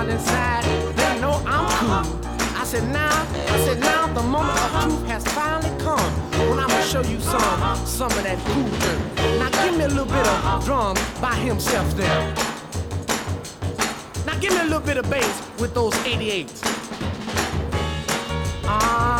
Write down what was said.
down inside, they know I'm cool. I said now the moment of truth has finally come. When I'ma show you some of that cool dirt. Now give me a little bit of drum by himself there. Now give me a little bit of bass with those 88s.